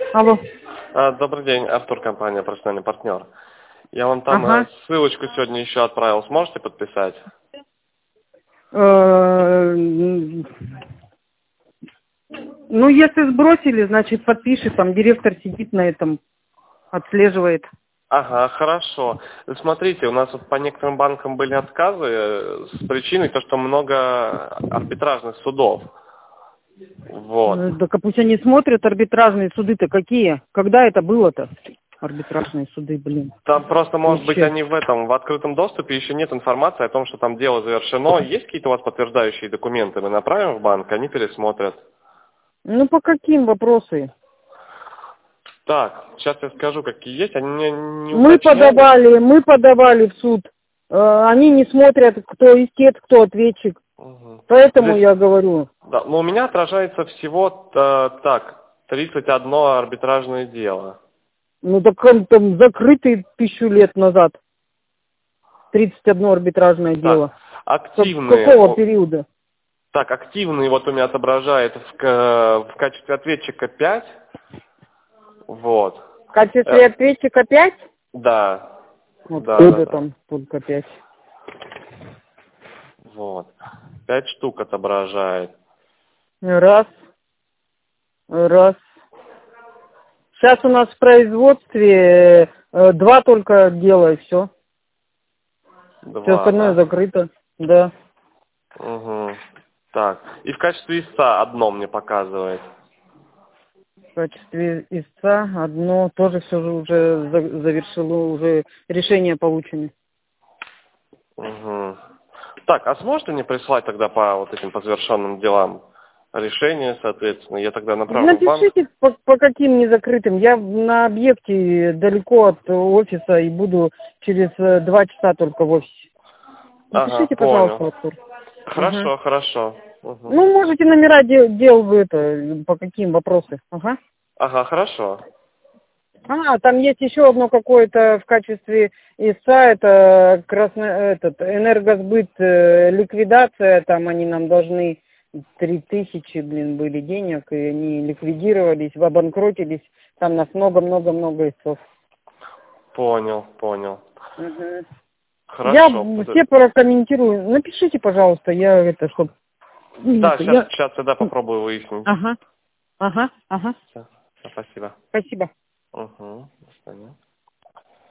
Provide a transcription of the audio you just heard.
Алло. Добрый день, Артур, компания «Профессиональный партнер». Я вам там Ага. ссылочку сегодня еще отправил. Сможете подписать? Ну, если сбросили, значит, подпишет, там директор сидит на этом, отслеживает. Ага, хорошо. Смотрите, у нас вот по некоторым банкам были отказы с причиной то, что много арбитражных судов. Вот. Так а пусть они смотрят арбитражные суды-то какие? Когда это было-то? Арбитражные суды, блин. Там просто, может быть, Вообще. они в открытом доступе, еще нет информации о том, что там дело завершено. Есть какие-то у вас подтверждающие документы? Мы направим в банк, они пересмотрят. Ну, по каким вопросы? Так, сейчас я скажу, какие есть. Они мне не Мы уточняли. подавали в суд. Они не смотрят, кто истец, кто ответчик. Угу. Поэтому Здесь, я говорю. да, но у меня отражается всего 31 арбитражное дело. Ну, так он там закрытый 1000 лет назад. 31 арбитражное Так, дело. С активные. какого периода? Так, активные вот у меня отображает в качестве ответчика 5. Вот. В качестве ответчика 5? Да. Откуда Да. там только 5? Вот. 5 штук отображает. Раз. Сейчас у нас в производстве 2 только дела, и все. Все 2, остальное да? закрыто. Да. Угу. Так. И в качестве истца одно мне показывает. В качестве истца одно тоже все же уже завершило, уже решение получено. Угу. Так, а сможете мне прислать тогда по вот этим по завершенным делам решение, соответственно? Я тогда направлю в банк. Напишите, по каким незакрытым. Я на объекте далеко от офиса и буду через 2 часа только в офисе. Ага, Напишите, понял. пожалуйста, Артур. Угу. Хорошо. Угу. Ну, можете номера дел вы это, по каким вопросы. Ага. Ага, хорошо. Там есть еще одно какое-то в качестве истца, это энергосбыт, ликвидация, там они нам должны 3000, были денег, и они ликвидировались, обанкротились, там нас много-много-много истцов. Понял. Угу. Я Хорошо. все прокомментирую. Напишите, пожалуйста, я это, чтоб... Да, Я... сейчас тогда попробую выяснить. Ага. Всё, спасибо. Спасибо. Угу. До свидания.